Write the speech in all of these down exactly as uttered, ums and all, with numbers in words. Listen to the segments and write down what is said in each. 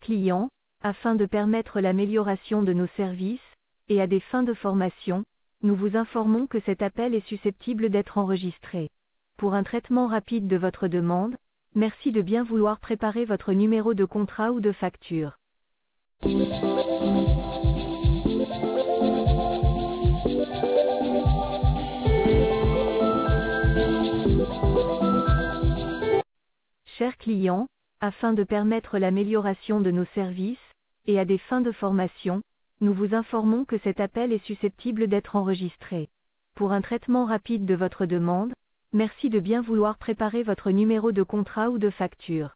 client, afin de permettre l'amélioration de nos services, et à des fins de formation, nous vous informons que cet appel est susceptible d'être enregistré. Pour un traitement rapide de votre demande, merci de bien vouloir préparer votre numéro de contrat ou de facture. Chers clients, afin de permettre l'amélioration de nos services, et à des fins de formation, nous vous informons que cet appel est susceptible d'être enregistré. Pour un traitement rapide de votre demande, merci de bien vouloir préparer votre numéro de contrat ou de facture.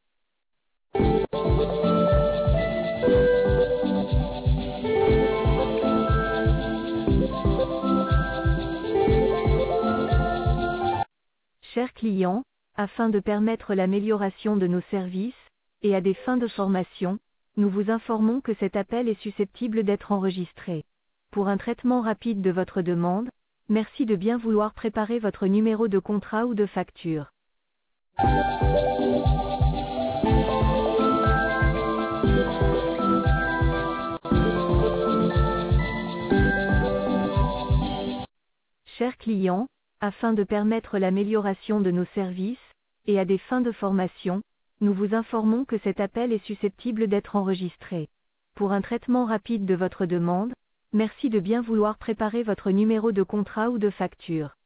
Chers clients, afin de permettre l'amélioration de nos services, et à des fins de formation, nous vous informons que cet appel est susceptible d'être enregistré. Pour un traitement rapide de votre demande, merci de bien vouloir préparer votre numéro de contrat ou de facture. Chers clients, afin de permettre l'amélioration de nos services, et à des fins de formation, nous vous informons que cet appel est susceptible d'être enregistré. Pour un traitement rapide de votre demande, merci de bien vouloir préparer votre numéro de contrat ou de facture.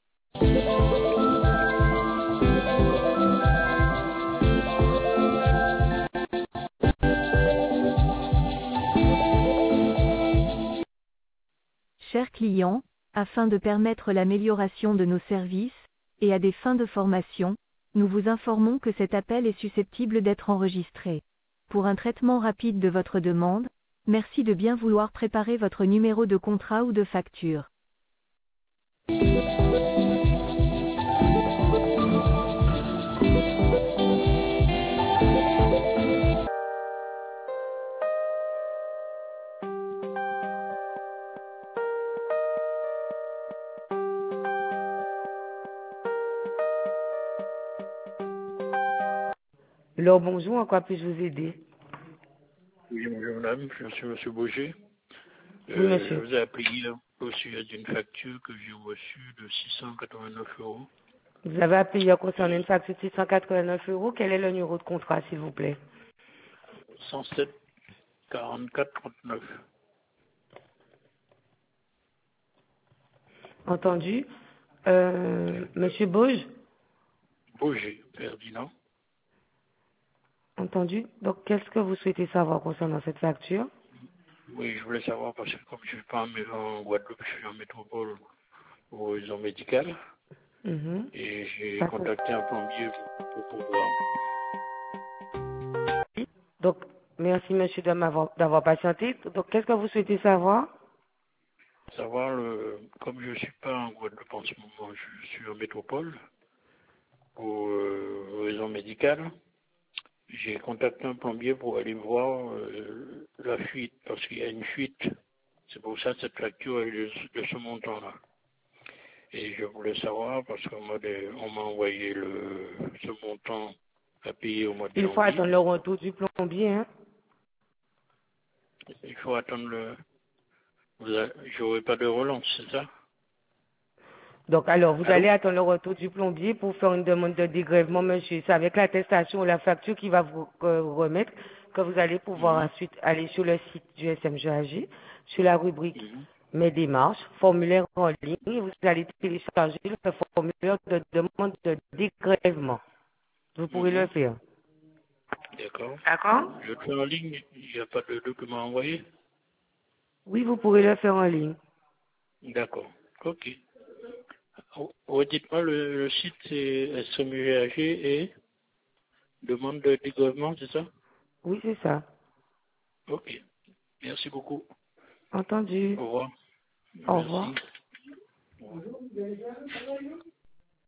Chers clients, afin de permettre l'amélioration de nos services, et à des fins de formation, nous vous informons que cet appel est susceptible d'être enregistré. Pour un traitement rapide de votre demande, merci de bien vouloir préparer votre numéro de contrat ou de facture. Alors bonjour, en quoi puis-je vous aider? Oui, bonjour madame, je suis monsieur Bauger. Oui, Euh, monsieur. je vous ai appelé hier au sujet d'une facture que j'ai reçue de six cent quatre-vingt-neuf euros. Vous avez appelé hier concernant une facture de six cent quatre-vingt-neuf euros. Quel est le numéro de contrat, s'il vous plaît? cent sept quarante-quatre trente-neuf. Entendu. Euh, monsieur Bauge? Bauger, Ferdinand. Entendu. Donc, qu'est-ce que vous souhaitez savoir concernant cette facture? Oui, je voulais savoir parce que comme je ne suis pas en, en Guadeloupe, je suis en métropole pour raison médicale. Mhm. Et j'ai D'accord. contacté un plombier pour pouvoir Donc, merci monsieur de m'avoir- d'avoir patienté. Donc, qu'est-ce que vous souhaitez savoir? savoir, le, comme je ne suis pas en Guadeloupe en ce moment, je suis en métropole pour euh, raison médicale. J'ai contacté un plombier pour aller voir euh, la fuite, parce qu'il y a une fuite. C'est pour ça que cette facture est de, de ce montant-là. Et je voulais savoir, parce qu'on m'a des- on m'a envoyé le, ce montant à payer au mois de Il faut janvier. attendre le retour du plombier, hein? Il faut attendre le... Vous a- J'aurai pas de relance, c'est ça? Donc, alors, vous Allô? allez attendre le retour du plombier pour faire une demande de dégrèvement, monsieur. C'est avec l'attestation ou la facture qu'il va vous euh, remettre que vous allez pouvoir Mhm. ensuite aller sur le site du S M G A G, sur la rubrique Mhm. Mes démarches, formulaire en ligne, et vous allez télécharger le formulaire de demande de dégrèvement. Vous pourrez le Mhm. faire. D'accord. D'accord? Je le fais en ligne, il n'y a pas de document envoyé? Oui, vous pourrez le faire en ligne. D'accord. Ok. Oh, oh, dites-moi, le, le site c'est S M G A G et demande de dégrèvement, c'est ça? Oui, c'est ça. Ok. Merci beaucoup. Entendu. Au revoir. Au revoir. Merci. Au revoir.